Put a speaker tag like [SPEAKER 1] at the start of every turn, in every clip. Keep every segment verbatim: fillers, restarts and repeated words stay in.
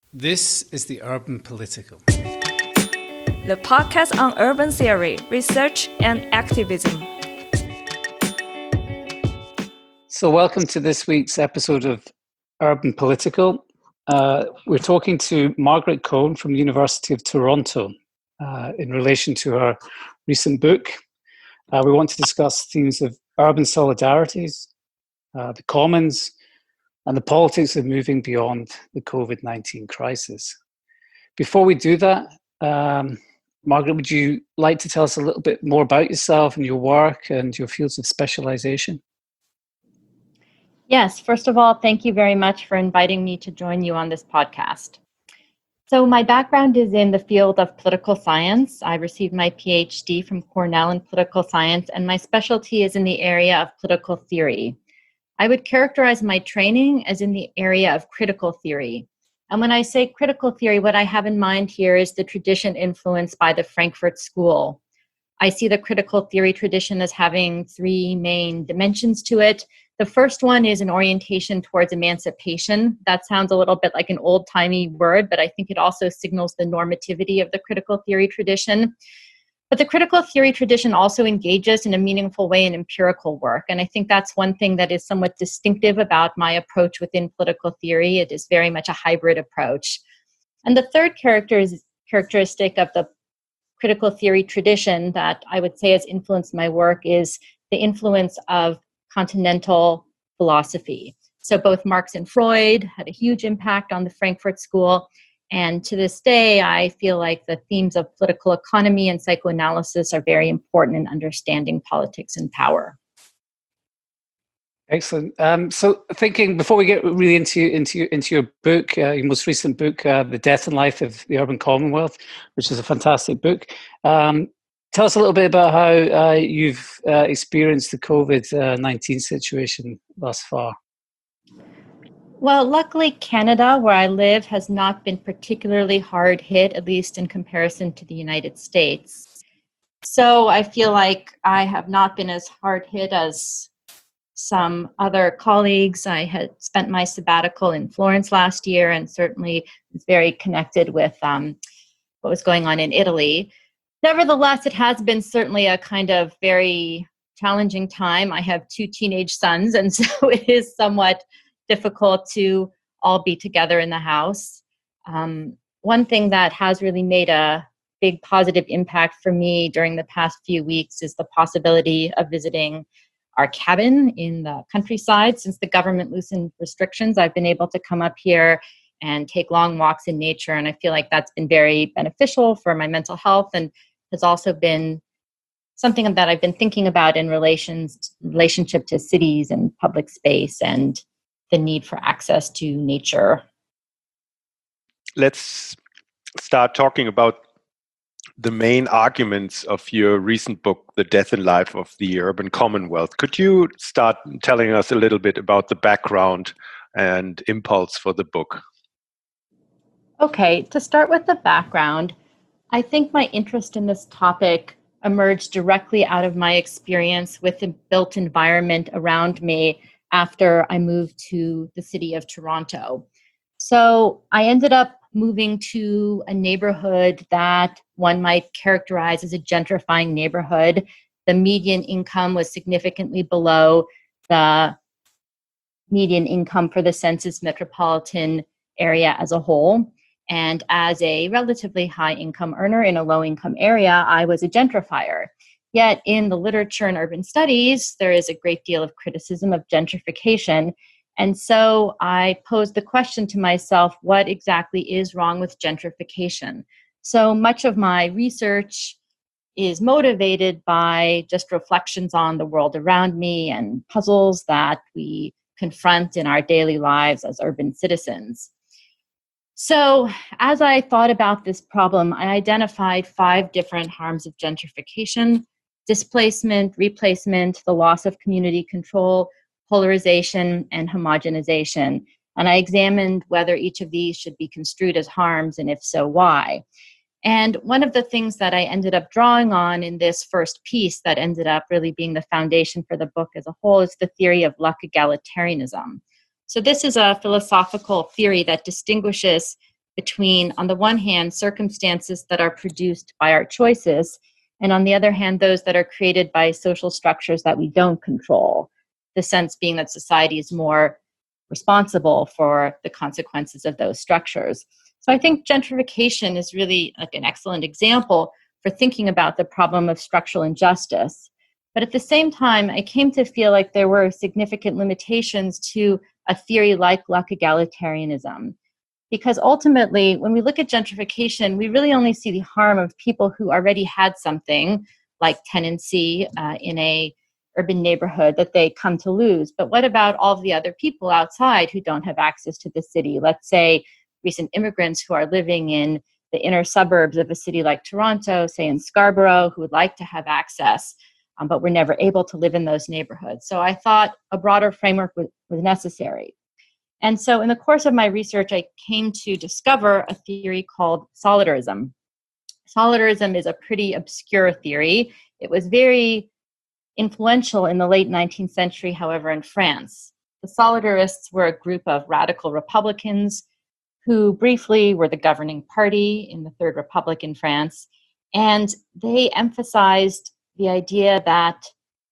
[SPEAKER 1] This is the Urban Political,
[SPEAKER 2] the podcast on urban theory, research, and activism.
[SPEAKER 1] So welcome to this week's episode of Urban Political. Uh, we're talking to Margaret Cohn from the University of Toronto uh, in relation to her recent book. Uh, we want to discuss themes of urban solidarities, uh, the commons, and the politics of moving beyond the COVID nineteen crisis. Before we do that, um, Margaret, would you like to tell us a little bit more about yourself and your work and your fields of specialization?
[SPEAKER 3] Yes, first of all, thank you very much for inviting me to join you on this podcast. So my background is in the field of political science. I received my PhD from Cornell in political science, and my specialty is in the area of political theory. I would characterize my training as in the area of critical theory. And when I say critical theory, what I have in mind here is the tradition influenced by the Frankfurt School. I see the critical theory tradition as having three main dimensions to it. The first one is an orientation towards emancipation. That sounds a little bit like an old-timey word, but I think it also signals the normativity of the critical theory tradition. But the critical theory tradition also engages in a meaningful way in empirical work. And I think that's one thing that is somewhat distinctive about my approach within political theory. It is very much a hybrid approach. And the third character is, characteristic of the critical theory tradition that I would say has influenced my work is the influence of continental philosophy. So both Marx and Freud had a huge impact on the Frankfurt School. And to this day, I feel like the themes of political economy and psychoanalysis are very important in understanding politics and power.
[SPEAKER 1] Excellent. Um, so, thinking before we get really into into into your book, uh, your most recent book, uh, "The Death and Life of the Urban Commonwealth," which is a fantastic book. Um, tell us a little bit about how uh, you've uh, experienced the COVID nineteen situation thus far.
[SPEAKER 3] Well, luckily, Canada, where I live, has not been particularly hard hit, at least in comparison to the United States. So I feel like I have not been as hard hit as some other colleagues. I had spent my sabbatical in Florence last year and certainly was very connected with um, what was going on in Italy. Nevertheless, it has been certainly a kind of very challenging time. I have two teenage sons, and so it is somewhat difficult to all be together in the house. Um, one thing that has really made a big positive impact for me during the past few weeks is the possibility of visiting our cabin in the countryside. Since the government loosened restrictions, I've been able to come up here and take long walks in nature, and I feel like that's been very beneficial for my mental health and has also been something that I've been thinking about in relations relationship to cities and public space and the need for access to nature.
[SPEAKER 4] Let's start talking about the main arguments of your recent book, The Death and Life of the Urban Commonwealth. Could you start telling us a little bit about the background and impulse for the book?
[SPEAKER 3] Okay, to start with the background, I think my interest in this topic emerged directly out of my experience with the built environment around me after I moved to the city of Toronto. So I ended up moving to a neighborhood that one might characterize as a gentrifying neighborhood. The median income was significantly below the median income for the census metropolitan area as a whole. And as a relatively high income earner in a low income area, I was a gentrifier. Yet in the literature and urban studies, there is a great deal of criticism of gentrification. And so I posed the question to myself, what exactly is wrong with gentrification? So much of my research is motivated by just reflections on the world around me and puzzles that we confront in our daily lives as urban citizens. So as I thought about this problem, I identified five different harms of gentrification: displacement, replacement, the loss of community control, polarization, and homogenization. And I examined whether each of these should be construed as harms, and if so, why. And one of the things that I ended up drawing on in this first piece that ended up really being the foundation for the book as a whole is the theory of luck egalitarianism. So this is a philosophical theory that distinguishes between, on the one hand, circumstances that are produced by our choices, and on the other hand, those that are created by social structures that we don't control. The sense being that society is more responsible for the consequences of those structures. So I think gentrification is really like an excellent example for thinking about the problem of structural injustice. But at the same time, I came to feel like there were significant limitations to a theory like luck egalitarianism. Because ultimately, when we look at gentrification, we really only see the harm of people who already had something, like tenancy uh, in a urban neighborhood, that they come to lose. But what about all of the other people outside who don't have access to the city? Let's say recent immigrants who are living in the inner suburbs of a city like Toronto, say in Scarborough, who would like to have access, um, but were never able to live in those neighborhoods. So I thought a broader framework was, was necessary. And so in the course of my research, I came to discover a theory called solidarism. Solidarism is a pretty obscure theory. It was very influential in the late nineteenth century, however, in France. The solidarists were a group of radical Republicans who briefly were the governing party in the Third Republic in France. And they emphasized the idea that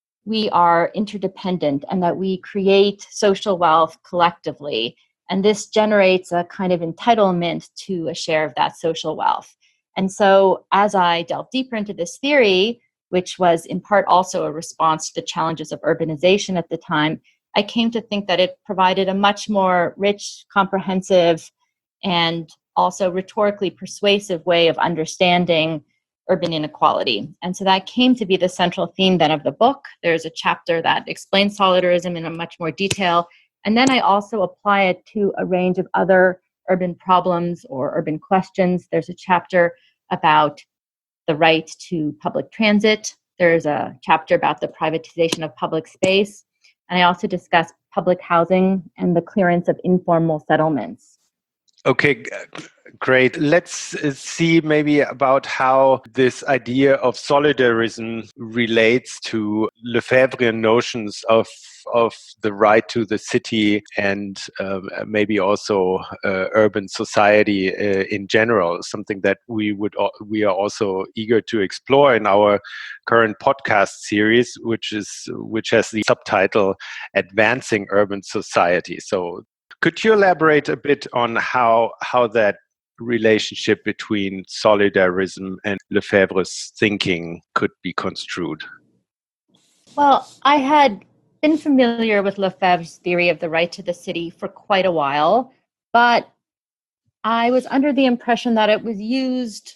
[SPEAKER 3] we are interdependent and that we create social wealth collectively. And this generates a kind of entitlement to a share of that social wealth. And so as I delved deeper into this theory, which was in part also a response to the challenges of urbanization at the time, I came to think that it provided a much more rich, comprehensive, and also rhetorically persuasive way of understanding urban inequality. And so that came to be the central theme then of the book. There's a chapter that explains solidarism in a much more detail. And then I also apply it to a range of other urban problems or urban questions. There's a chapter about the right to public transit. There's a chapter about the privatization of public space. And I also discuss public housing and the clearance of informal settlements.
[SPEAKER 4] Okay, g- great. Let's uh, see maybe about how this idea of solidarism relates to Lefebvrean notions of of the right to the city and um, maybe also uh, urban society uh, in general. Something that we would al- we are also eager to explore in our current podcast series, which is which has the subtitle "Advancing Urban Society." So, could you elaborate a bit on how how that relationship between solidarism and Lefebvre's thinking could be construed?
[SPEAKER 3] Well, I had been familiar with Lefebvre's theory of the right to the city for quite a while, but I was under the impression that it was used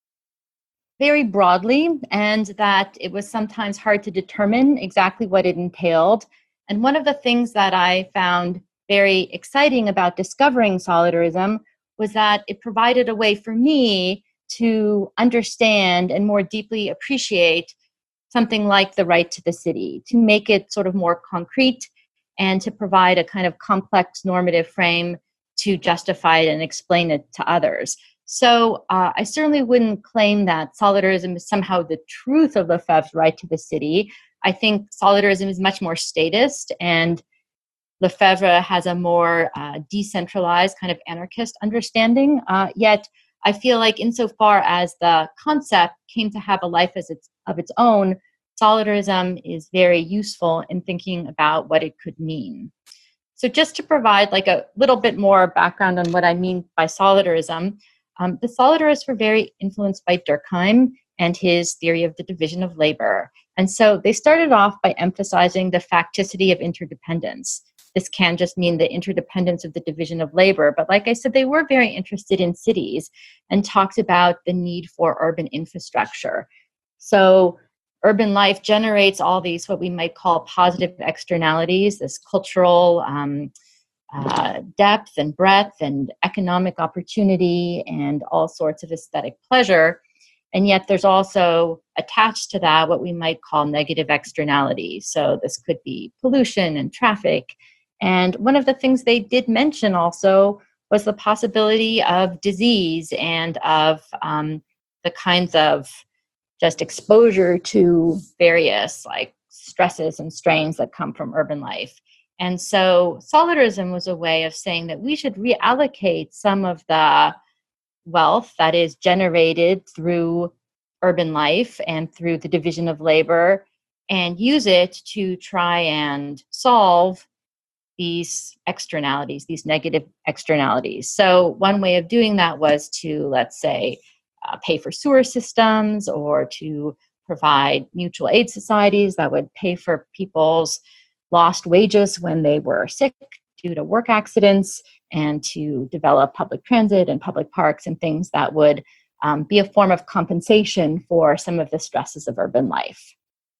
[SPEAKER 3] very broadly and that it was sometimes hard to determine exactly what it entailed. And one of the things that I found very exciting about discovering solidarism was that it provided a way for me to understand and more deeply appreciate something like the right to the city, to make it sort of more concrete and to provide a kind of complex normative frame to justify it and explain it to others. So uh, I certainly wouldn't claim that solidarism is somehow the truth of Lefebvre's right to the city. I think solidarism is much more statist, and Lefebvre has a more uh, decentralized kind of anarchist understanding. Uh, yet I feel like insofar as the concept came to have a life as its, of its own, solidarism is very useful in thinking about what it could mean. So just to provide like a little bit more background on what I mean by solidarism, um, the solidarists were very influenced by Durkheim and his theory of the division of labor. And so they started off by emphasizing the facticity of interdependence. This can just mean the interdependence of the division of labor. But like I said, they were very interested in cities and talked about the need for urban infrastructure. So urban life generates all these, what we might call positive externalities, this cultural um, uh, depth and breadth and economic opportunity and all sorts of aesthetic pleasure. And yet there's also attached to that what we might call negative externalities. So this could be pollution and traffic. And one of the things they did mention also was the possibility of disease and of um, the kinds of just exposure to various like stresses and strains that come from urban life. And so solidarism was a way of saying that we should reallocate some of the wealth that is generated through urban life and through the division of labor and use it to try and solve these externalities, these negative externalities. So one way of doing that was to, let's say, uh, pay for sewer systems or to provide mutual aid societies that would pay for people's lost wages when they were sick due to work accidents, and to develop public transit and public parks and things that would um, be a form of compensation for some of the stresses of urban life.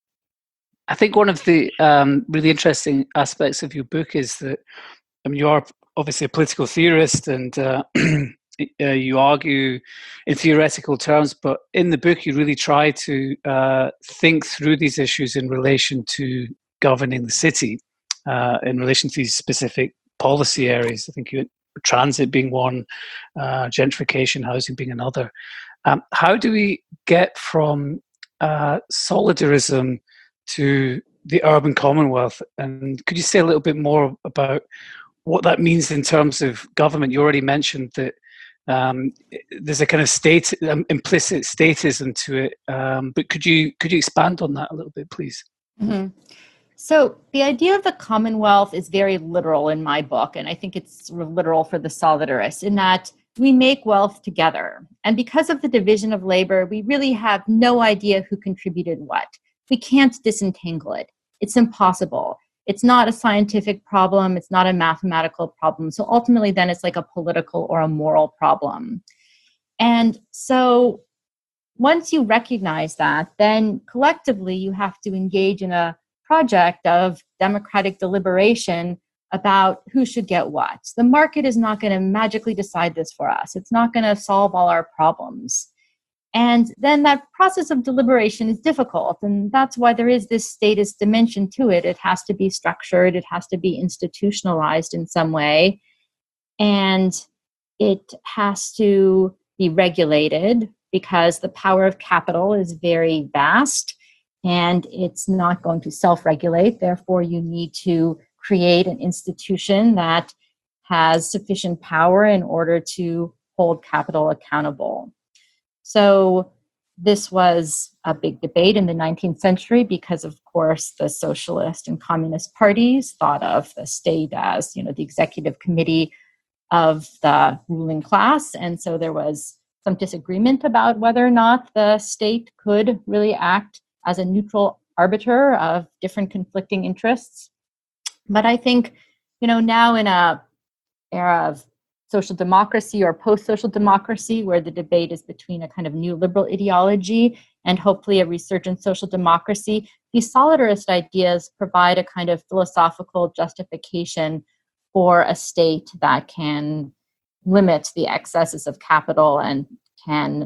[SPEAKER 1] I think one of the um, really interesting aspects of your book is that, I mean, you are obviously a political theorist, and uh, uh, you argue in theoretical terms, but in the book you really try to uh, think through these issues in relation to governing the city, uh, in relation to these specific policy areas. I think you, transit being one, uh, gentrification, housing being another. Um, how do we get from uh, solidarism to the urban commonwealth? And could you say a little bit more about what that means in terms of government? You already mentioned that um, there's a kind of state, um, implicit statism to it, um, but could you could you expand on that a little bit, please?
[SPEAKER 3] Mm-hmm. So the idea of the Commonwealth is very literal in my book, and I think it's sort of literal for the solidarists, in that we make wealth together. And because of the division of labor, we really have no idea who contributed what. We can't disentangle it. It's impossible. It's not a scientific problem. It's not a mathematical problem. So ultimately, then it's like a political or a moral problem. And so once you recognize that, then collectively you have to engage in a project of democratic deliberation about who should get what. The market is not going to magically decide this for us. It's not going to solve all our problems. And then that process of deliberation is difficult. And that's why there is this statist dimension to it. It has to be structured. It has to be institutionalized in some way. And it has to be regulated because the power of capital is very vast and it's not going to self-regulate. Therefore, you need to create an institution that has sufficient power in order to hold capital accountable. So this was a big debate in the nineteenth century because, of course, the socialist and communist parties thought of the state as, you know, the executive committee of the ruling class. And so there was some disagreement about whether or not the state could really act as a neutral arbiter of different conflicting interests. But I think, you know, now in a era of social democracy or post-social democracy, where the debate is between a kind of new liberal ideology and hopefully a resurgent social democracy, these solidarist ideas provide a kind of philosophical justification for a state that can limit the excesses of capital and can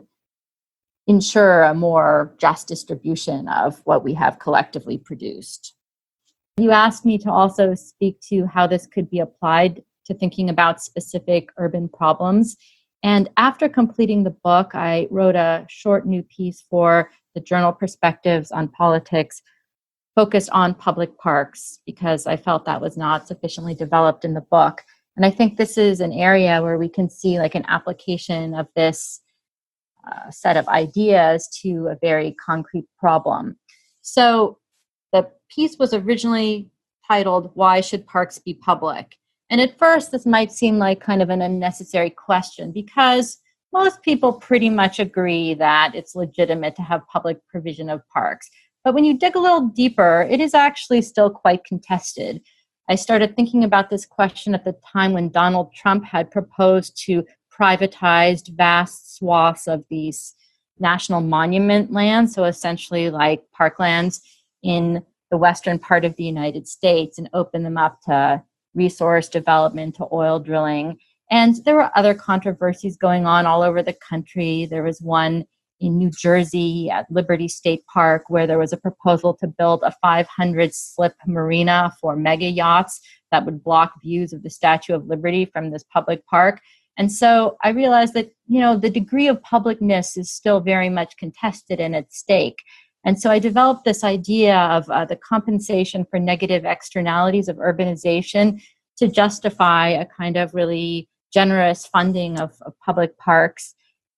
[SPEAKER 3] ensure a more just distribution of what we have collectively produced. You asked me to also speak to how this could be applied to thinking about specific urban problems. And after completing the book, I wrote a short new piece for the journal Perspectives on Politics focused on public parks because I felt that was not sufficiently developed in the book. And I think this is an area where we can see like an application of this uh, set of ideas to a very concrete problem. So the piece was originally titled, "Why Should Parks Be Public?" And at first, this might seem like kind of an unnecessary question because most people pretty much agree that it's legitimate to have public provision of parks. But when you dig a little deeper, it is actually still quite contested. I started thinking about this question at the time when Donald Trump had proposed to privatize vast swaths of these national monument lands, so essentially like parklands in the western part of the United States, and open them up to resource development, to oil drilling. And there were other controversies going on all over the country. There was one in New Jersey at Liberty State Park where there was a proposal to build a five hundred slip marina for mega yachts that would block views of the Statue of Liberty from this public park. And so I realized that, you know, the degree of publicness is still very much contested and at stake. And so I developed this idea of uh, the compensation for negative externalities of urbanization to justify a kind of really generous funding of, of public parks.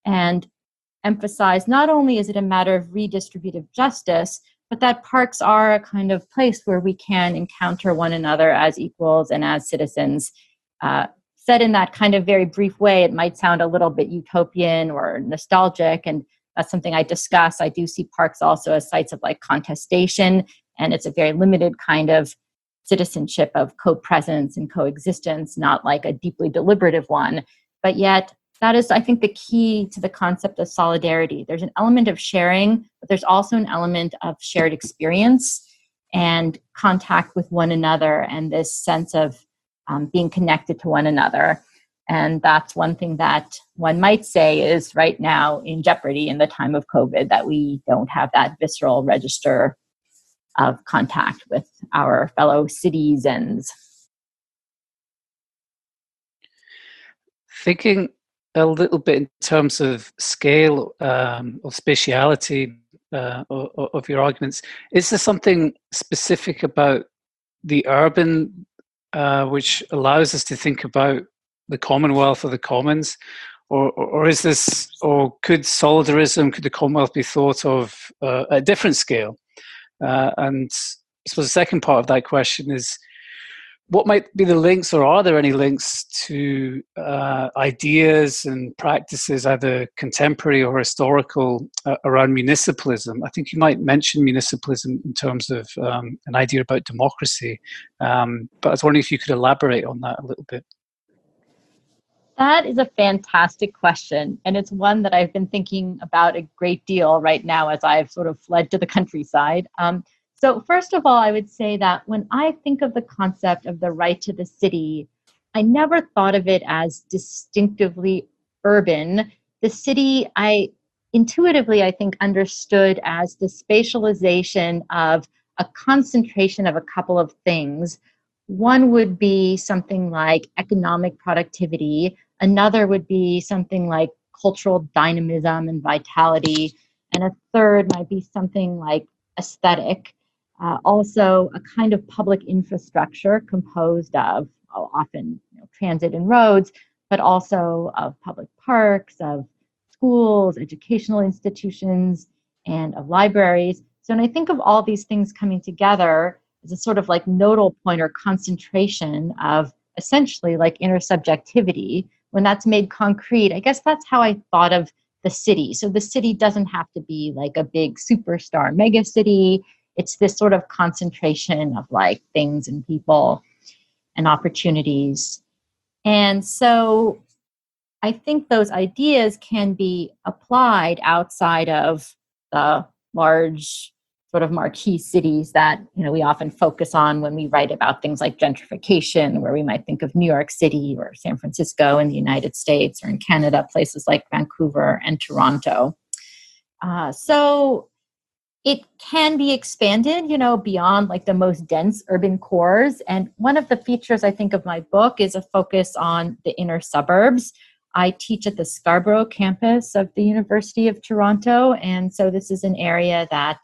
[SPEAKER 3] and emphasize not only is it a matter of redistributive justice, but that parks are a kind of place where we can encounter one another as equals and as citizens. Uh, said in that kind of very brief way, it might sound a little bit utopian or nostalgic, and that's something I discuss. I do see parks also as sites of like contestation, and it's a very limited kind of citizenship of co-presence and coexistence, not like a deeply deliberative one. But yet, that is, I think, the key to the concept of solidarity. There's an element of sharing, but there's also an element of shared experience and contact with one another, and this sense of um, being connected to one another. And that's one thing that one might say is right now in jeopardy in the time of COVID, that we don't have that visceral register of contact with our fellow citizens.
[SPEAKER 1] Thinking a little bit in terms of scale um, or spatiality uh, of, of your arguments, is there something specific about the urban uh, which allows us to think about the Commonwealth or the Commons, or, or, or is this, or could solidarism, could the Commonwealth be thought of uh, at a different scale? Uh, and I suppose the second part of that question is, what might be the links, or are there any links to uh, ideas and practices, either contemporary or historical, uh, around municipalism? I think you might mention municipalism in terms of um, an idea about democracy, um, but I was wondering if you could elaborate on that a little bit.
[SPEAKER 3] That is a fantastic question, and it's one that I've been thinking about a great deal right now as I've sort of fled to the countryside. Um, So first of all, I would say that when I think of the concept of the right to the city, I never thought of it as distinctively urban. The city, I intuitively, I think, understood as the spatialization of a concentration of a couple of things. One would be something like economic productivity. Another would be something like cultural dynamism and vitality. And a third might be something like aesthetic. Uh, also, a kind of public infrastructure composed of oh, often you know, transit and roads, but also of public parks, of schools, educational institutions, and of libraries. So when I think of all these things coming together as a sort of like nodal point or concentration of essentially like intersubjectivity, when that's made concrete, I guess that's how I thought of the city. So the city doesn't have to be like a big superstar mega city. It's this sort of concentration of like things and people and opportunities. And so I think those ideas can be applied outside of the large sort of marquee cities that, you know, we often focus on when we write about things like gentrification, where we might think of New York City or San Francisco in the United States, or in Canada, places like Vancouver and Toronto. Uh, so it can be expanded, you know, beyond like the most dense urban cores. And one of the features, I think, of my book is a focus on the inner suburbs. I teach at the Scarborough campus of the University of Toronto. And so this is an area that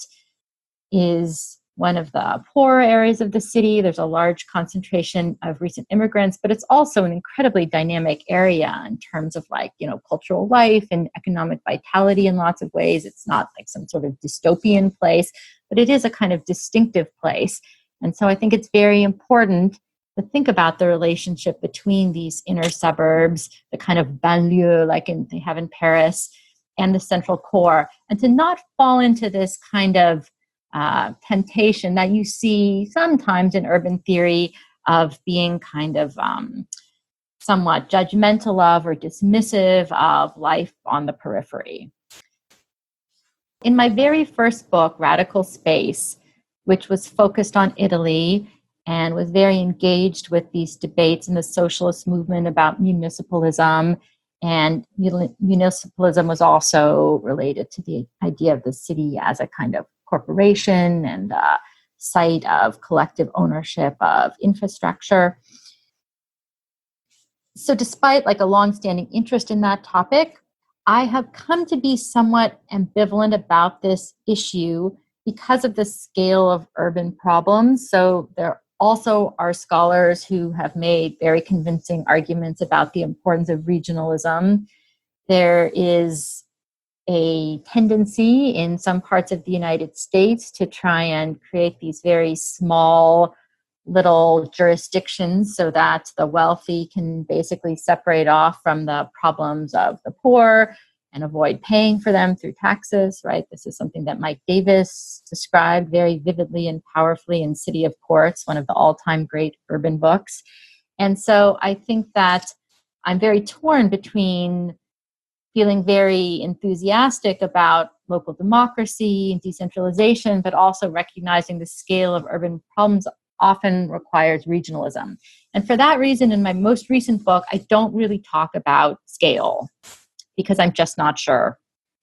[SPEAKER 3] is one of the poorer areas of the city. There's a large concentration of recent immigrants, but it's also an incredibly dynamic area in terms of like, you know, cultural life and economic vitality in lots of ways. It's not like some sort of dystopian place, but it is a kind of distinctive place. And so I think it's very important to think about the relationship between these inner suburbs, the kind of banlieue like in, they have in Paris, and the central core, and to not fall into this kind of Uh, temptation that you see sometimes in urban theory of being kind of um, somewhat judgmental of or dismissive of life on the periphery. In my very first book, Radical Space, which was focused on Italy and was very engaged with these debates in the socialist movement about municipalism, and municipalism was also related to the idea of the city as a kind of corporation and a site of collective ownership of infrastructure. So despite like a longstanding interest in that topic, I have come to be somewhat ambivalent about this issue because of the scale of urban problems. So there also are scholars who have made very convincing arguments about the importance of regionalism. There is a tendency in some parts of the United States to try and create these very small little jurisdictions so that the wealthy can basically separate off from the problems of the poor and avoid paying for them through taxes, right? This is something that Mike Davis described very vividly and powerfully in City of Ports, one of the all-time great urban books. And so I think that I'm very torn between feeling very enthusiastic about local democracy and decentralization, but also recognizing the scale of urban problems often requires regionalism. And for that reason, in my most recent book, I don't really talk about scale because I'm just not sure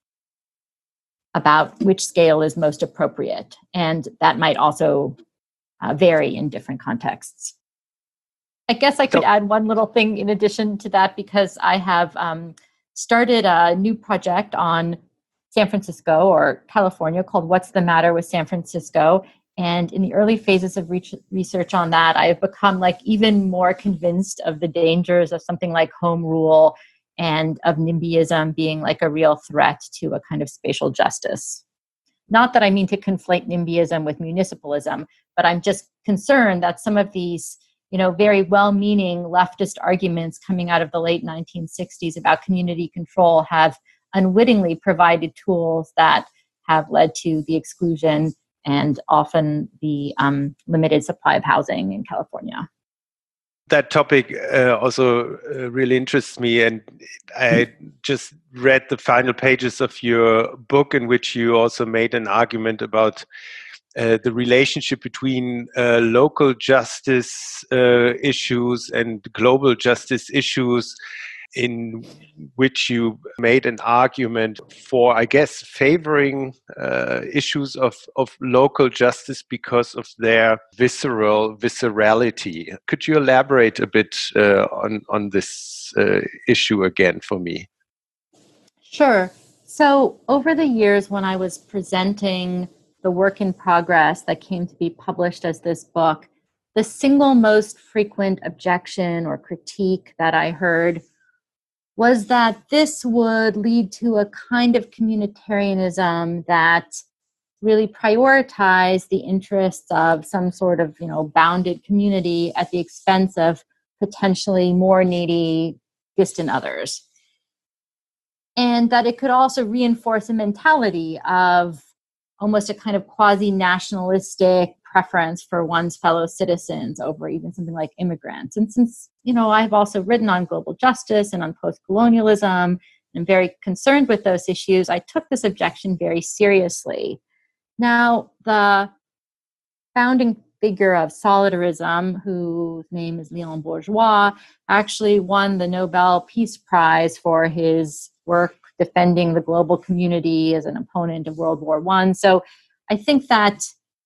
[SPEAKER 3] about which scale is most appropriate. And that might also uh, vary in different contexts. I guess I could add one little thing in addition to that, because I have um, started a new project on San Francisco or California called What's the Matter with San Francisco? And in the early phases of re- research on that, I have become like even more convinced of the dangers of something like home rule and of NIMBYism being like a real threat to a kind of spatial justice. Not that I mean to conflate NIMBYism with municipalism, but I'm just concerned that some of these, you know, very well-meaning leftist arguments coming out of the late nineteen sixties about community control have unwittingly provided tools that have led to the exclusion and often the um, limited supply of housing in California.
[SPEAKER 4] That topic uh, also uh, really interests me, and I just read the final pages of your book in which you also made an argument about uh, the relationship between uh, local justice uh, issues and global justice issues, in which you made an argument for, I guess, favoring uh, issues of, of local justice because of their visceral viscerality. Could you elaborate a bit uh, on, on this uh, issue again for me?
[SPEAKER 3] Sure. So over the years, when I was presenting the work in progress that came to be published as this book, the single most frequent objection or critique that I heard was that this would lead to a kind of communitarianism that really prioritized the interests of some sort of, you know, bounded community at the expense of potentially more needy, distant others. And that it could also reinforce a mentality of almost a kind of quasi-nationalistic preference for one's fellow citizens over even something like immigrants. And since, you know, I've also written on global justice and on post-colonialism, and I'm very concerned with those issues, I took this objection very seriously. Now, the founding figure of solidarism, whose name is Leon Bourgeois, actually won the Nobel Peace Prize for his work defending the global community as an opponent of World War One. So I think that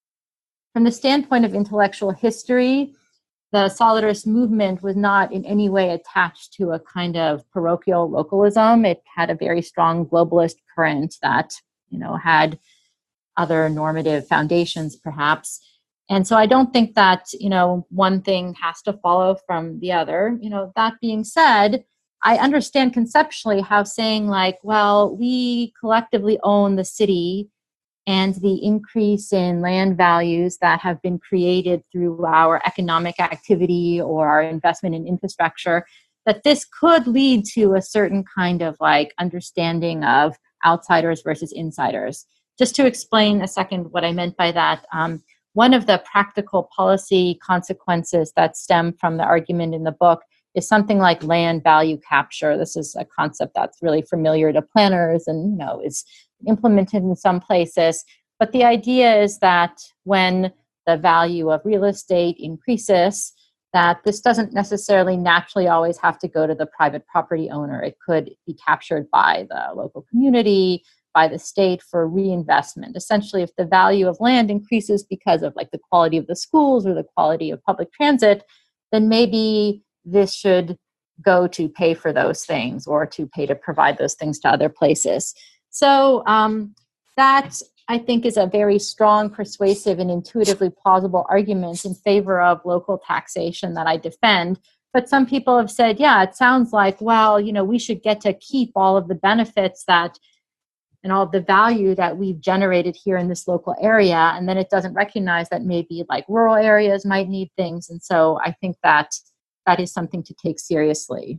[SPEAKER 3] from the standpoint of intellectual history, the solidarist movement was not in any way attached to a kind of parochial localism. It had a very strong globalist current that, you know, had other normative foundations, perhaps. And so I don't think that, you know, one thing has to follow from the other. You know, that being said, I understand conceptually how saying like, well, we collectively own the city and the increase in land values that have been created through our economic activity or our investment in infrastructure, that this could lead to a certain kind of like understanding of outsiders versus insiders. Just to explain a second what I meant by that, um, one of the practical policy consequences that stem from the argument in the book is something like land value capture. This is a concept that's really familiar to planners and, you know, is implemented in some places. But the idea is that when the value of real estate increases, that this doesn't necessarily naturally always have to go to the private property owner. It could be captured by the local community, by the state for reinvestment. Essentially, if the value of land increases because of like the quality of the schools or the quality of public transit, then maybe this should go to pay for those things or to pay to provide those things to other places. So um, that, I think, is a very strong, persuasive, and intuitively plausible argument in favor of local taxation that I defend. But some people have said, yeah, it sounds like, well, you know, we should get to keep all of the benefits that and all of the value that we've generated here in this local area. And then it doesn't recognize that maybe like rural areas might need things. And so I think that that is something to take seriously.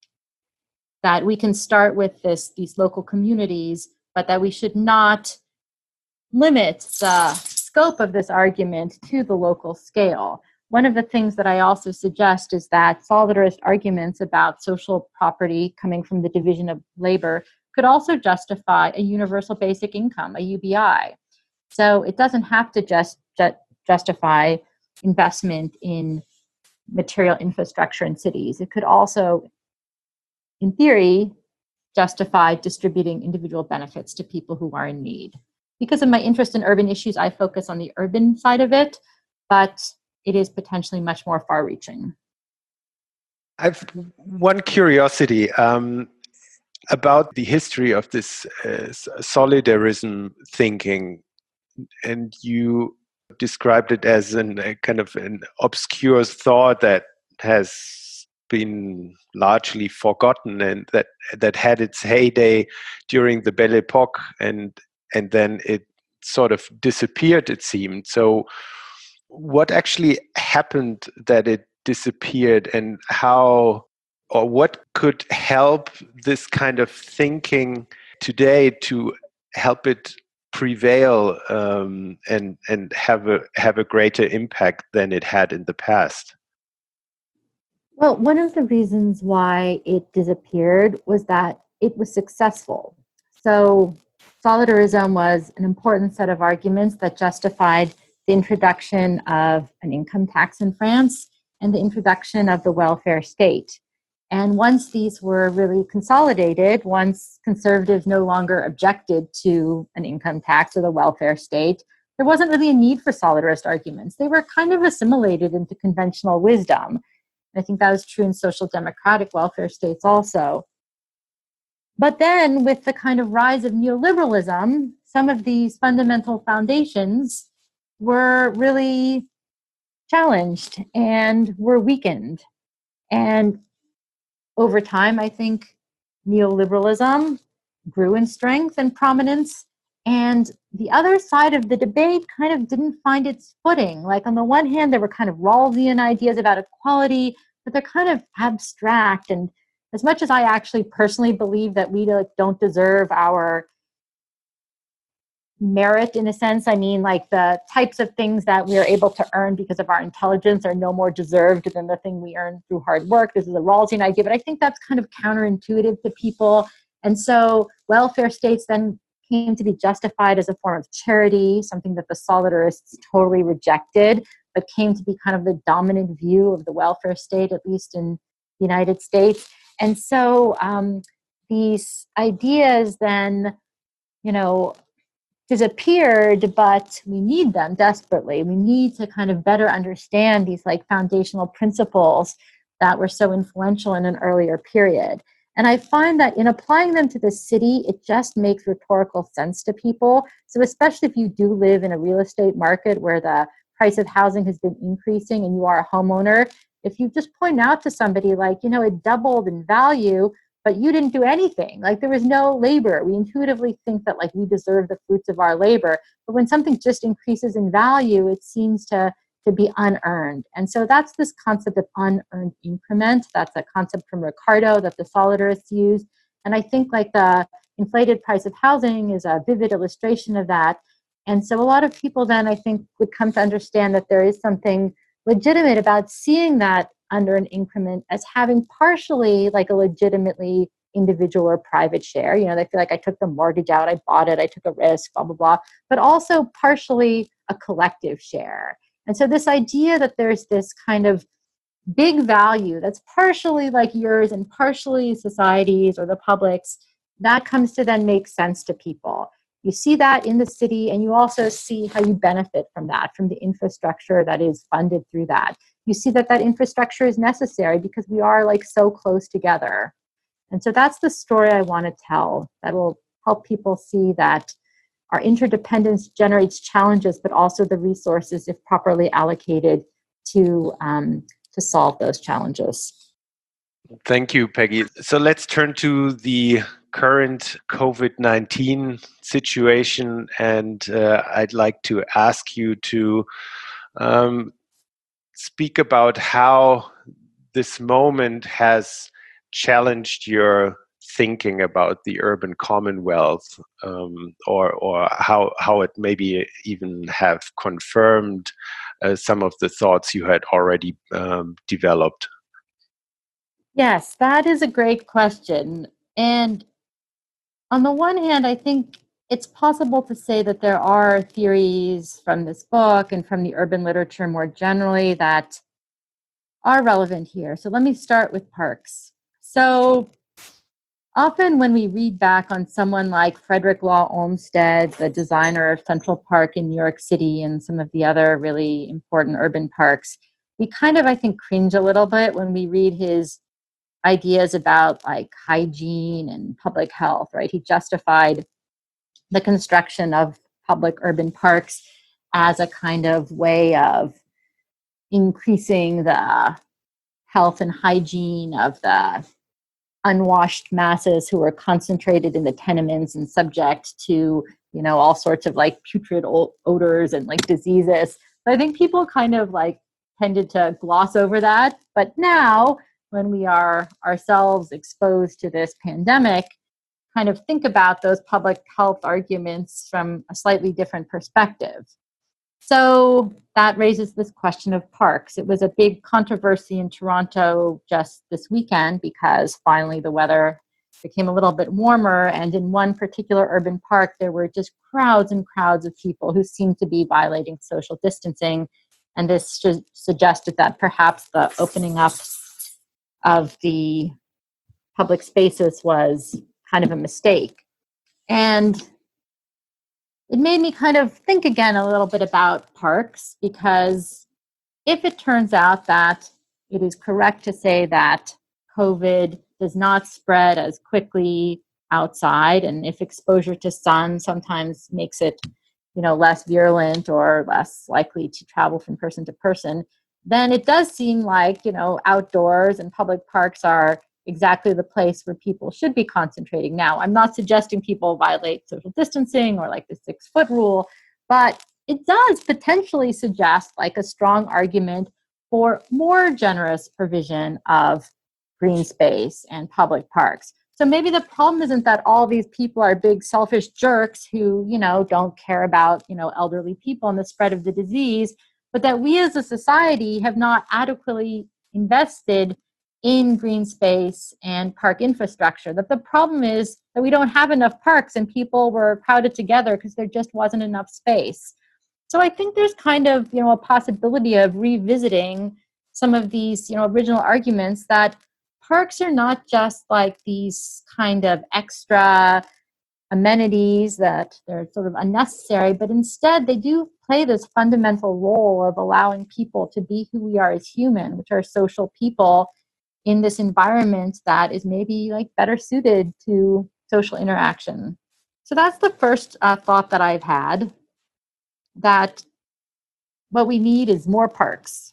[SPEAKER 3] That we can start with this, these local communities, but that we should not limit the scope of this argument to the local scale. One of the things that I also suggest is that solidarist arguments about social property coming from the division of labor could also justify a universal basic income, a U B I. So it doesn't have to just ju- justify investment in material infrastructure in cities. It could also, in theory, justify distributing individual benefits to people who are in need. Because of my interest in urban issues, I focus on the urban side of it, but it is potentially much more far-reaching.
[SPEAKER 4] I've one curiosity um, about the history of this uh, solidarism thinking, and you described it as an, a kind of an obscure thought that has been largely forgotten and that that had its heyday during the Belle Epoque, and and then it sort of disappeared, it seemed. So what actually happened that it disappeared, and how or what could help this kind of thinking today to help it prevail um, and and have a have a greater impact than it had in the past?
[SPEAKER 3] Well, one of the reasons why it disappeared was that it was successful. So solidarism was an important set of arguments that justified the introduction of an income tax in France and the introduction of the welfare state. And once these were really consolidated, once conservatives no longer objected to an income tax or the welfare state, there wasn't really a need for solidarist arguments. They were kind of assimilated into conventional wisdom. I think that was true in social democratic welfare states also. But then with the kind of rise of neoliberalism, some of these fundamental foundations were really challenged and were weakened. And over time, I think neoliberalism grew in strength and prominence. And the other side of the debate kind of didn't find its footing. Like on the one hand, there were kind of Rawlsian ideas about equality, but they're kind of abstract. And as much as I actually personally believe that we like, don't deserve our merit in a sense, I mean like the types of things that we are able to earn because of our intelligence are no more deserved than the thing we earn through hard work. This is a Rawlsian idea, but I think that's kind of counterintuitive to people. And so welfare states then came to be justified as a form of charity, something that the solidarists totally rejected, but came to be kind of the dominant view of the welfare state, at least in the United States. And so um, these ideas then, you know, disappeared, but we need them desperately. We need to kind of better understand these like foundational principles that were so influential in an earlier period. And I find that in applying them to the city, it just makes rhetorical sense to people. So especially if you do live in a real estate market where the price of housing has been increasing and you are a homeowner, if you just point out to somebody like, you know, it doubled in value, but you didn't do anything. Like there was no labor. We intuitively think that like we deserve the fruits of our labor. But when something just increases in value, it seems to, to be unearned. And so that's this concept of unearned increment. That's a concept from Ricardo that the solidarists use. And I think like the inflated price of housing is a vivid illustration of that. And so a lot of people then I think would come to understand that there is something legitimate about seeing that under an increment as having partially like a legitimately individual or private share. You know, they feel like I took the mortgage out, I bought it, I took a risk, blah, blah, blah, but also partially a collective share. And so this idea that there's this kind of big value that's partially like yours and partially society's or the public's, that comes to then make sense to people. You see that in the city, and you also see how you benefit from that, from the infrastructure that is funded through that. You see that that infrastructure is necessary because we are like so close together. And so that's the story I want to tell that will help people see that our interdependence generates challenges, but also the resources, if properly allocated, to um, to solve those challenges.
[SPEAKER 4] Thank you, Peggy. So let's turn to the current COVID nineteen situation, and uh, I'd like to ask you to um, speak about how this moment has challenged your thinking about the urban commonwealth, um, or or how how it maybe even have confirmed uh, some of the thoughts you had already um, developed.
[SPEAKER 3] Yes, that is a great question. And on the one hand, I think it's possible to say that there are theories from this book and from the urban literature more generally that are relevant here. So let me start with parks. So often when we read back on someone like Frederick Law Olmsted, the designer of Central Park in New York City and some of the other really important urban parks, we kind of, I think, cringe a little bit when we read his ideas about like hygiene and public health, right? He justified the construction of public urban parks as a kind of way of increasing the health and hygiene of the unwashed masses who are concentrated in the tenements and subject to, you know, all sorts of like putrid odors and like diseases. So I think people kind of like tended to gloss over that. But now, when we are ourselves exposed to this pandemic, kind of think about those public health arguments from a slightly different perspective. So that raises this question of parks. It was a big controversy in Toronto just this weekend because finally the weather became a little bit warmer. And in one particular urban park, there were just crowds and crowds of people who seemed to be violating social distancing. And this su- suggested that perhaps the opening up of the public spaces was kind of a mistake. And it made me kind of think again a little bit about parks, because if it turns out that it is correct to say that COVID does not spread as quickly outside, and if exposure to sun sometimes makes it, you know, less virulent or less likely to travel from person to person, then it does seem like, you know, outdoors and public parks are exactly the place where people should be concentrating. Now, I'm not suggesting people violate social distancing or like the six foot rule, but it does potentially suggest like a strong argument for more generous provision of green space and public parks. So maybe the problem isn't that all these people are big selfish jerks who, you know, don't care about, you know, elderly people and the spread of the disease, but that we as a society have not adequately invested in green space and park infrastructure. That the problem is that we don't have enough parks and people were crowded together because there just wasn't enough space. So I think there's kind of, you know, a possibility of revisiting some of these, you know, original arguments that parks are not just like these kind of extra amenities that they're sort of unnecessary, but instead they do play this fundamental role of allowing people to be who we are as human, which are social people in this environment that is maybe like better suited to social interaction. So that's the first uh, thought that I've had, that what we need is more parks.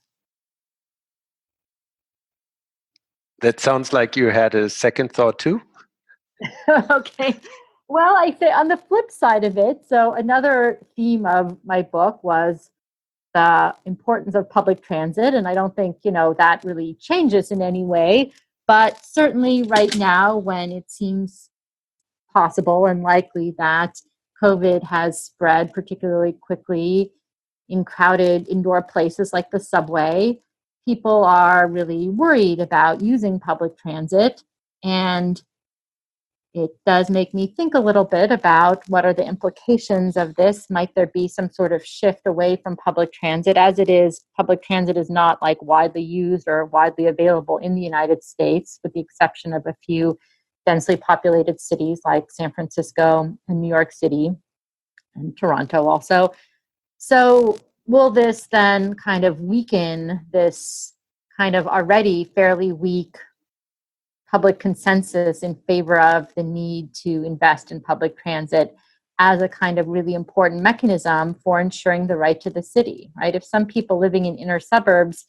[SPEAKER 4] That sounds like you had a second thought too.
[SPEAKER 3] Okay. Well, I say on the flip side of it, so another theme of my book was the importance of public transit. And I don't think, you know, that really changes in any way. But certainly right now, when it seems possible and likely that COVID has spread particularly quickly in crowded indoor places like the subway, people are really worried about using public transit. And it does make me think a little bit about what are the implications of this. Might there be some sort of shift away from public transit? As it is, public transit is not like widely used or widely available in the United States, with the exception of a few densely populated cities like San Francisco and New York City and Toronto also. So will this then kind of weaken this kind of already fairly weak public consensus in favor of the need to invest in public transit as a kind of really important mechanism for ensuring the right to the city, right? If some people living in inner suburbs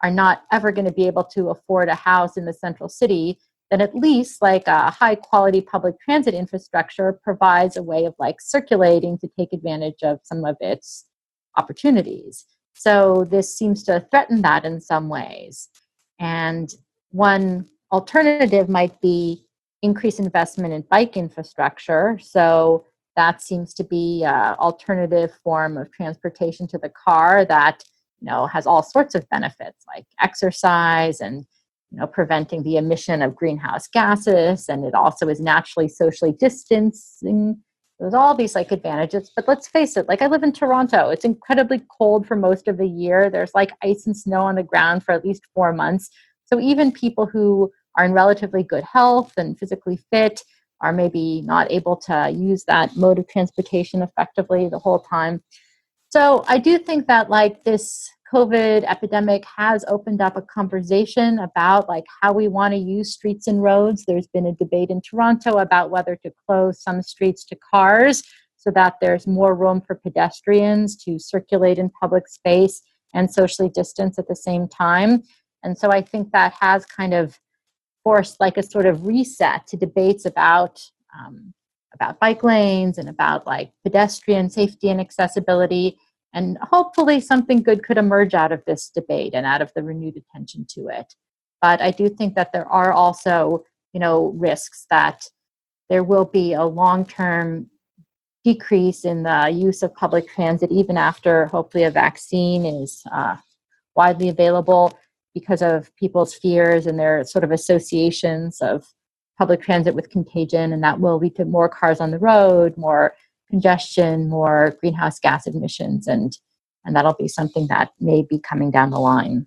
[SPEAKER 3] are not ever going to be able to afford a house in the central city, then at least like a high quality public transit infrastructure provides a way of like circulating to take advantage of some of its opportunities. So this seems to threaten that in some ways. And one alternative might be increase investment in bike infrastructure. So that seems to be an alternative form of transportation to the car that, you know, has all sorts of benefits like exercise and, you know, preventing the emission of greenhouse gases. And it also is naturally socially distancing. There's all these like advantages, but let's face it, like I live in Toronto. It's incredibly cold for most of the year. There's like ice and snow on the ground for at least four months. So even people who are in relatively good health and physically fit are maybe not able to use that mode of transportation effectively the whole time. So I do think that like this COVID epidemic has opened up a conversation about like how we want to use streets and roads. There's been a debate in Toronto about whether to close some streets to cars so that there's more room for pedestrians to circulate in public space and socially distance at the same time. And so I think that has kind of forced like a sort of reset to debates about um, about bike lanes and about like pedestrian safety and accessibility. And hopefully something good could emerge out of this debate and out of the renewed attention to it. But I do think that there are also, you know, risks that there will be a long-term decrease in the use of public transit, even after hopefully a vaccine is uh, widely available, because of people's fears and their sort of associations of public transit with contagion. And that will lead to more cars on the road, more congestion, more greenhouse gas emissions, and and that'll be something that may be coming down the line.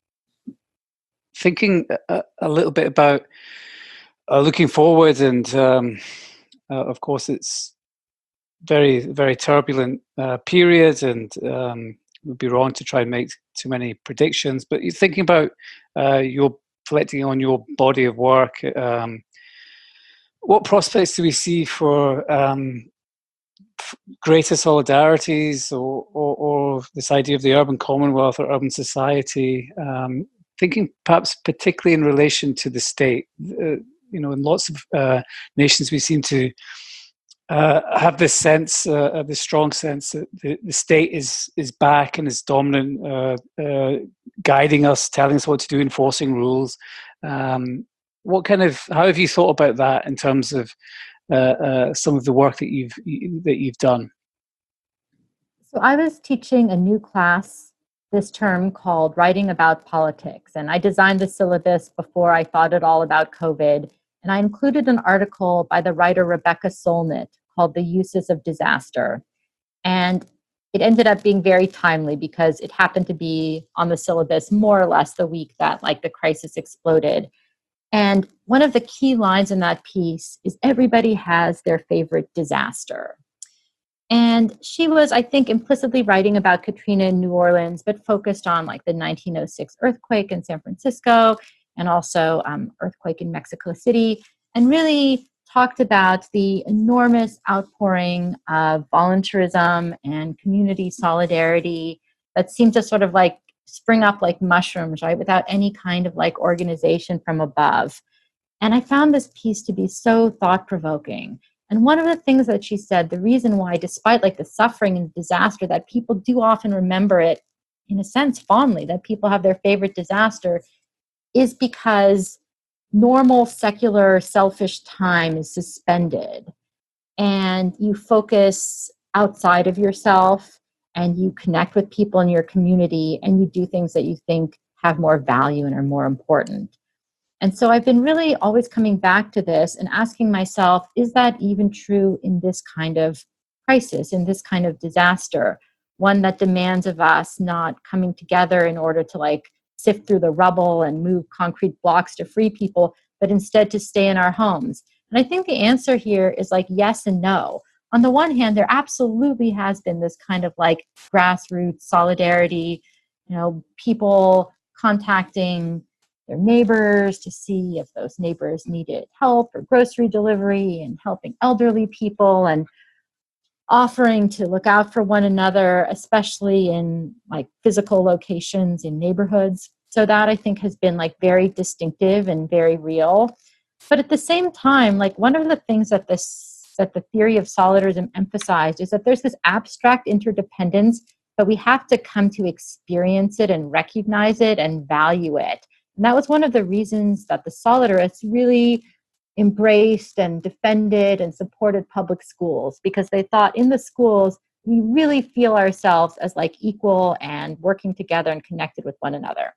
[SPEAKER 1] Thinking a, a little bit about uh, looking forward, and um, uh, of course it's very, very turbulent uh, period, and um, it would be wrong to try and make too many predictions, but you're thinking about uh, your reflecting on your body of work. Um, what prospects do we see for um, greater solidarities, or, or, or this idea of the urban commonwealth or urban society, um, thinking perhaps particularly in relation to the state? Uh, you know, in lots of uh, nations we seem to uh, have this sense, uh, this strong sense that the, the state is is back and is dominant, uh, uh, guiding us, telling us what to do, enforcing rules. Um, what kind of, how have you thought about that in terms of Uh, uh, some of the work that you've you, that you've done?
[SPEAKER 3] So I was teaching a new class this term called Writing About Politics, and I designed the syllabus before I thought at all about COVID, and I included an article by the writer Rebecca Solnit called The Uses of Disaster, and it ended up being very timely because it happened to be on the syllabus more or less the week that like the crisis exploded. And one of the key lines in that piece is everybody has their favorite disaster. And she was, I think, implicitly writing about Katrina in New Orleans, but focused on like the nineteen oh six earthquake in San Francisco and also um, earthquake in Mexico City, and really talked about the enormous outpouring of volunteerism and community solidarity that seemed to sort of like spring up like mushrooms, right, without any kind of like organization from above. And I found this piece to be so thought-provoking. And one of the things that she said, the reason why, despite like the suffering and disaster, that people do often remember it, in a sense, fondly, that people have their favorite disaster, is because normal, secular, selfish time is suspended. And you focus outside of yourself, and you connect with people in your community, and you do things that you think have more value and are more important. And so I've been really always coming back to this and asking myself, is that even true in this kind of crisis, in this kind of disaster, one that demands of us not coming together in order to like sift through the rubble and move concrete blocks to free people, but instead to stay in our homes? And I think the answer here is like yes and no. On the one hand, there absolutely has been this kind of like grassroots solidarity, you know, people contacting their neighbors to see if those neighbors needed help or grocery delivery, and helping elderly people, and offering to look out for one another, especially in like physical locations in neighborhoods. So that I think has been like very distinctive and very real. But at the same time, like one of the things that this that the theory of solidarism emphasized is that there's this abstract interdependence, but we have to come to experience it and recognize it and value it. And that was one of the reasons that the solidarists really embraced and defended and supported public schools, because they thought in the schools, we really feel ourselves as like equal and working together and connected with one another.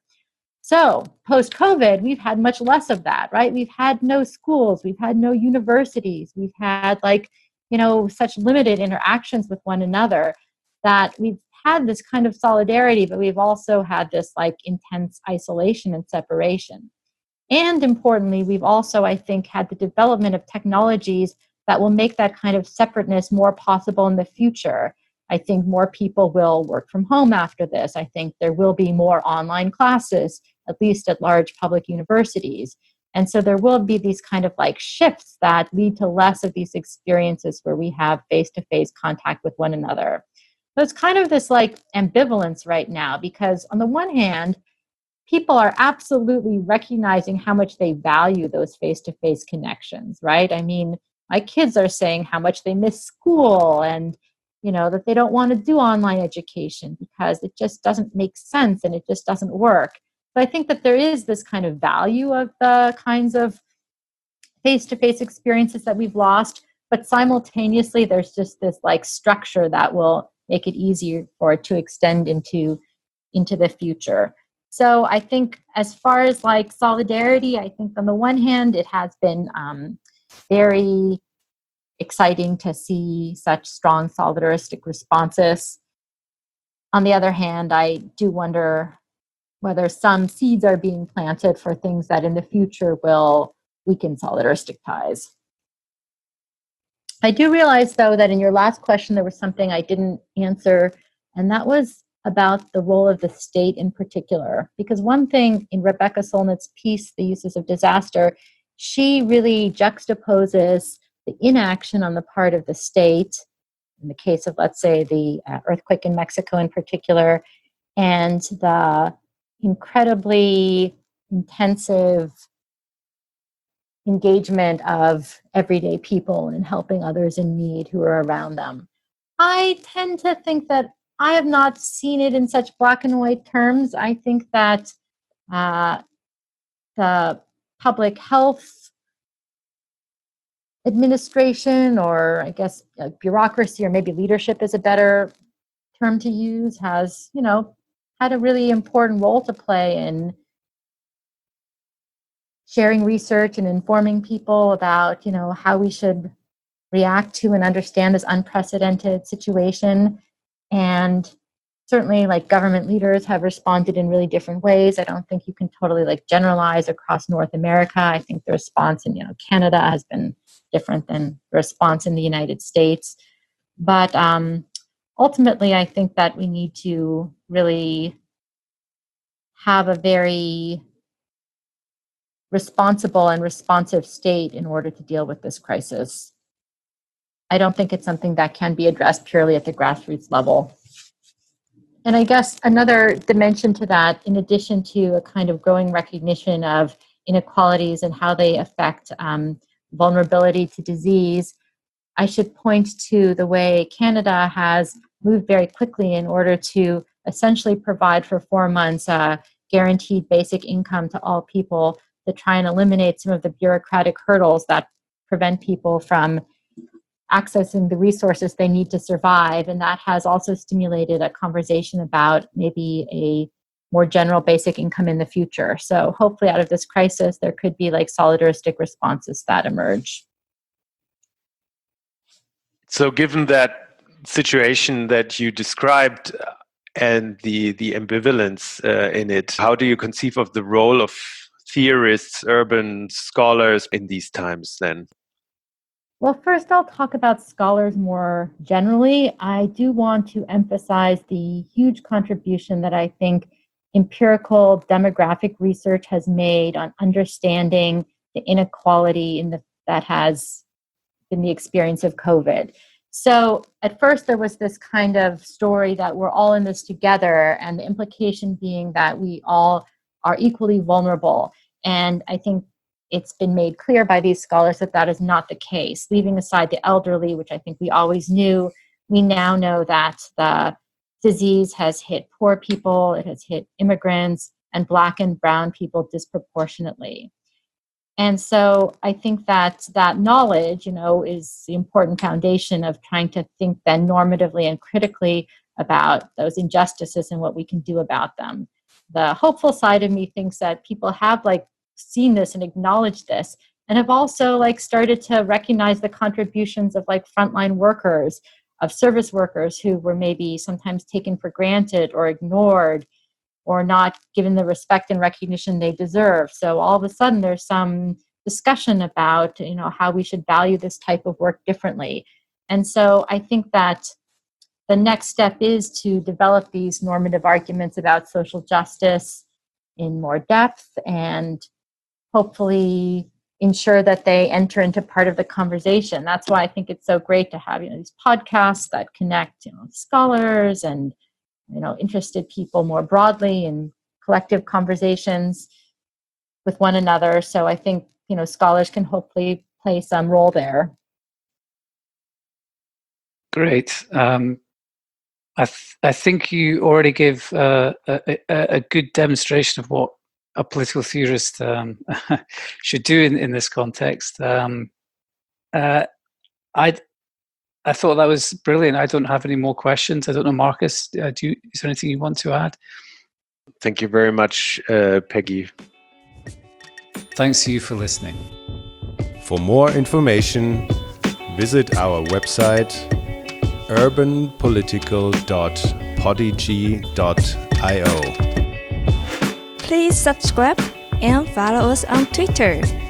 [SPEAKER 3] So post-COVID, we've had much less of that, right? We've had no schools, we've had no universities, we've had like, you know, such limited interactions with one another that we've had this kind of solidarity, but we've also had this like intense isolation and separation. And importantly, we've also, I think, had the development of technologies that will make that kind of separateness more possible in the future. I think more people will work from home after this. I think there will be more online classes, at least at large public universities. And so there will be these kind of like shifts that lead to less of these experiences where we have face-to-face contact with one another. So it's kind of this like ambivalence right now, because on the one hand, people are absolutely recognizing how much they value those face-to-face connections, right? I mean, my kids are saying how much they miss school and, you know, that they don't want to do online education because it just doesn't make sense and it just doesn't work. But I think that there is this kind of value of the kinds of face-to-face experiences that we've lost, but simultaneously there's just this like structure that will make it easier for it to extend into, into the future. So I think as far as like solidarity, I think on the one hand, it has been um, very exciting to see such strong solidaristic responses. On the other hand, I do wonder whether some seeds are being planted for things that in the future will weaken solidaristic ties. I do realize, though, that in your last question, there was something I didn't answer, and that was about the role of the state in particular. Because one thing in Rebecca Solnit's piece, The Uses of Disaster, she really juxtaposes the inaction on the part of the state, in the case of, let's say, the uh, earthquake in Mexico in particular, and the incredibly intensive engagement of everyday people in helping others in need who are around them. I tend to think that I have not seen it in such black and white terms. I think that uh, the public health administration, or I guess uh, bureaucracy, or maybe leadership is a better term to use, has, you know, had a really important role to play in sharing research and informing people about, you know, how we should react to and understand this unprecedented situation. And certainly, like, government leaders have responded in really different ways. I don't think you can totally like generalize across North America. I think the response in, you know, Canada has been different than the response in the United States. But um, ultimately, I think that we need to really have a very responsible and responsive state in order to deal with this crisis. I don't think it's something that can be addressed purely at the grassroots level. And I guess another dimension to that, in addition to a kind of growing recognition of inequalities and how they affect um, vulnerability to disease, I should point to the way Canada has moved very quickly in order to essentially provide for four months uh, guaranteed basic income to all people, to try and eliminate some of the bureaucratic hurdles that prevent people from accessing the resources they need to survive. And that has also stimulated a conversation about maybe a more general basic income in the future. So hopefully out of this crisis, there could be like solidaristic responses that emerge.
[SPEAKER 4] So given that situation that you described uh, and the, the ambivalence uh, in it, how do you conceive of the role of theorists, urban scholars in these times then?
[SPEAKER 3] Well, first I'll talk about scholars more generally. I do want to emphasize the huge contribution that I think empirical demographic research has made on understanding the inequality in the, that has been the experience of COVID. So at first there was this kind of story that we're all in this together, and the implication being that we all are equally vulnerable. And I think it's been made clear by these scholars that that is not the case. Leaving aside the elderly, which I think we always knew, we now know that the disease has hit poor people, it has hit immigrants, and Black and brown people disproportionately. And so I think that that knowledge, you know, is the important foundation of trying to think then normatively and critically about those injustices and what we can do about them. The hopeful side of me thinks that people have like seen this and acknowledged this and have also like started to recognize the contributions of like frontline workers, of service workers who were maybe sometimes taken for granted or ignored or not given the respect and recognition they deserve. So all of a sudden there's some discussion about, you know, how we should value this type of work differently. And so I think that the next step is to develop these normative arguments about social justice in more depth and hopefully ensure that they enter into part of the conversation. That's why I think it's so great to have, you know, these podcasts that connect, you know, scholars and, you know, interested people more broadly in collective conversations with one another. So I think, you know, scholars can hopefully play some role there.
[SPEAKER 1] Great. Um, I th- I think you already gave uh, a, a, a good demonstration of what a political theorist um, should do in, in this context. Um, uh, I I thought that was brilliant. I don't have any more questions. I don't know, Marcus, uh, do you, is there anything you want to add?
[SPEAKER 4] Thank you very much, uh, Peggy.
[SPEAKER 1] Thanks to you for listening.
[SPEAKER 5] For more information, visit our website urban political dot podigy dot io.
[SPEAKER 2] Please subscribe and follow us on Twitter.